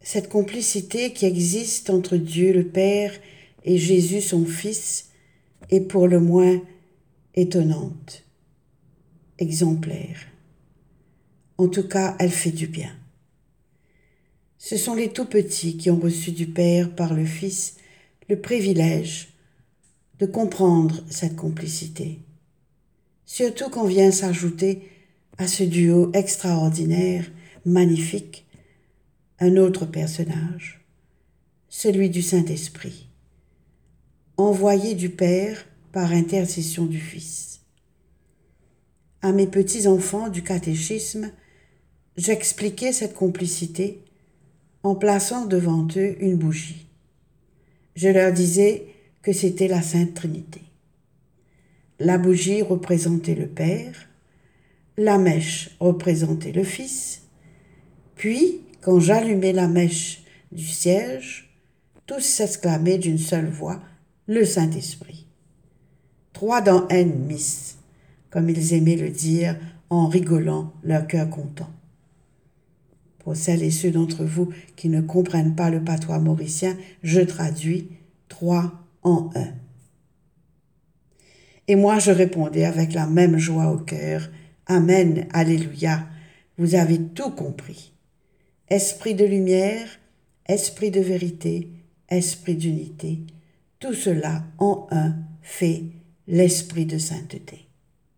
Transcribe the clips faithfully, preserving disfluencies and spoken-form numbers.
Cette complicité qui existe entre Dieu le Père et Jésus son Fils est pour le moins étonnante, exemplaire. En tout cas, elle fait du bien. Ce sont les tout-petits qui ont reçu du Père par le Fils le privilège de comprendre cette complicité. Surtout quand vient s'ajouter à ce duo extraordinaire, magnifique, un autre personnage, celui du Saint-Esprit, envoyé du Père par intercession du Fils. À mes petits-enfants du catéchisme, j'expliquais cette complicité en plaçant devant eux une bougie. Je leur disais que c'était la Sainte Trinité. La bougie représentait le Père, la mèche représentait le Fils, puis, quand j'allumais la mèche du cierge, tous s'exclamaient d'une seule voix « Le Saint-Esprit ». Trois dans N, Miss, comme ils aimaient le dire en rigolant, leur cœur content. Pour celles et ceux d'entre vous qui ne comprennent pas le patois mauricien, je traduis trois en un. Et moi je répondais avec la même joie au cœur, Amen, Alléluia, vous avez tout compris. Esprit de lumière, esprit de vérité, esprit d'unité, tout cela en un fait l'esprit de sainteté.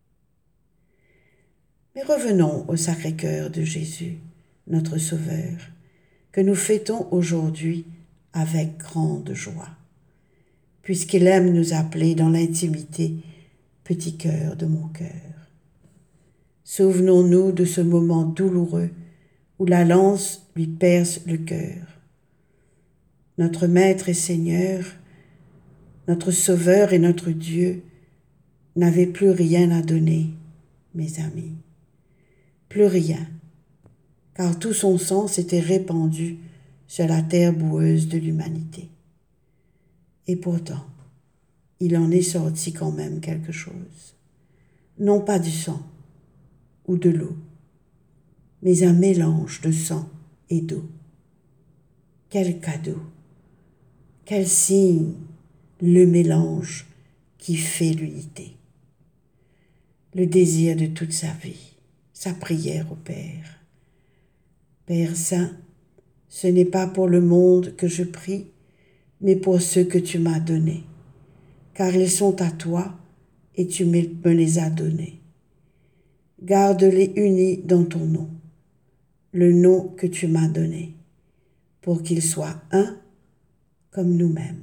Mais revenons au Sacré-Cœur de Jésus, notre Sauveur, que nous fêtons aujourd'hui avec grande joie, puisqu'il aime nous appeler dans l'intimité « Petit cœur de mon cœur ». Souvenons-nous de ce moment douloureux où la lance lui perce le cœur. Notre Maître et Seigneur, notre Sauveur et notre Dieu n'avait plus rien à donner, mes amis. Plus rien, car tout son sang s'était répandu sur la terre boueuse de l'humanité. Et pourtant, il en est sorti quand même quelque chose. Non pas du sang ou de l'eau, mais un mélange de sang et d'eau. Quel cadeau, quel signe, le mélange qui fait l'unité. Le désir de toute sa vie, sa prière au Père. Père Saint, ce n'est pas pour le monde que je prie, mais pour ceux que tu m'as donnés, car ils sont à toi et tu me les as donnés. Garde-les unis dans ton nom, le nom que tu m'as donné, pour qu'ils soient un comme nous-mêmes.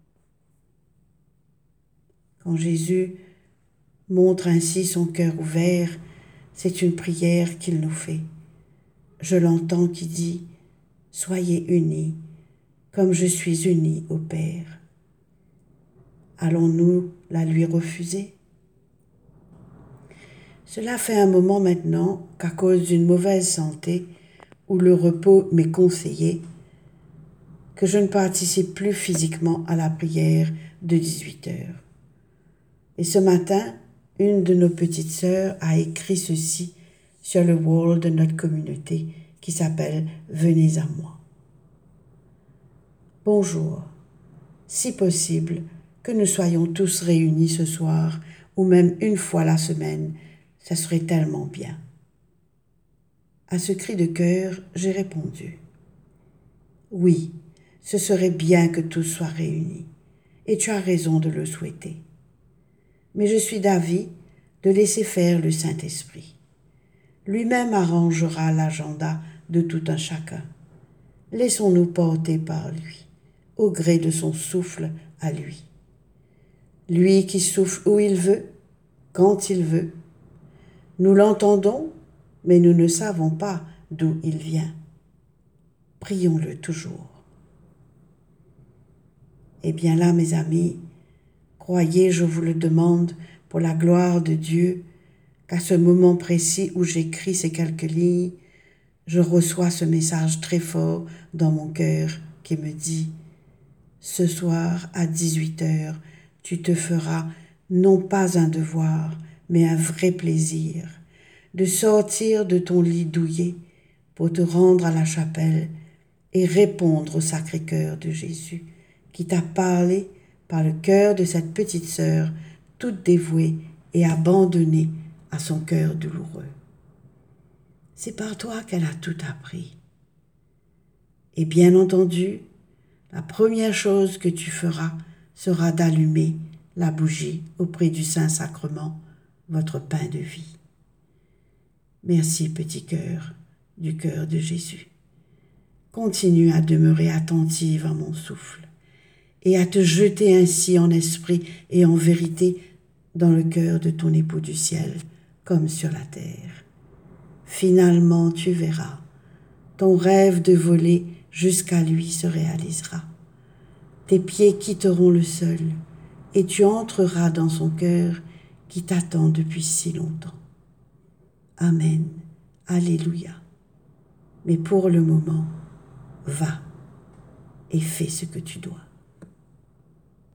Quand Jésus montre ainsi son cœur ouvert, c'est une prière qu'il nous fait. Je l'entends qui dit « Soyez unis, comme je suis uni au Père ». Allons-nous la lui refuser ? Cela fait un moment maintenant qu'à cause d'une mauvaise santé ou le repos m'est conseillé, que je ne participe plus physiquement à la prière de dix-huit heures. Et ce matin, une de nos petites sœurs a écrit ceci sur le wall de notre communauté qui s'appelle « Venez à moi ». Bonjour, si possible que nous soyons tous réunis ce soir ou même une fois la semaine, ça serait tellement bien. À ce cri de cœur, j'ai répondu « Oui, ce serait bien que tous soient réunis, et tu as raison de le souhaiter. Mais je suis d'avis de laisser faire le Saint-Esprit. Lui-même arrangera l'agenda de tout un chacun. Laissons-nous porter par lui, au gré de son souffle à lui. Lui qui souffle où il veut, quand il veut. Nous l'entendons, mais nous ne savons pas d'où il vient. Prions-le toujours. Eh bien là, mes amis, croyez, je vous le demande, pour la gloire de Dieu, qu'à ce moment précis où j'écris ces quelques lignes, je reçois ce message très fort dans mon cœur qui me dit « Ce soir, à dix-huit heures, tu te feras non pas un devoir, mais un vrai plaisir, de sortir de ton lit douillet pour te rendre à la chapelle et répondre au Sacré-Cœur de Jésus qui t'a parlé par le cœur de cette petite sœur toute dévouée et abandonnée à son cœur douloureux. C'est par toi qu'elle a tout appris. Et bien entendu, la première chose que tu feras sera d'allumer la bougie auprès du Saint-Sacrement, votre pain de vie. Merci, petit cœur, du cœur de Jésus. Continue à demeurer attentive à mon souffle et à te jeter ainsi en esprit et en vérité dans le cœur de ton époux du ciel, comme sur la terre. Finalement, tu verras, ton rêve de voler jusqu'à lui se réalisera. Tes pieds quitteront le sol et tu entreras dans son cœur qui t'attend depuis si longtemps. Amen. Alléluia. Mais pour le moment, va et fais ce que tu dois.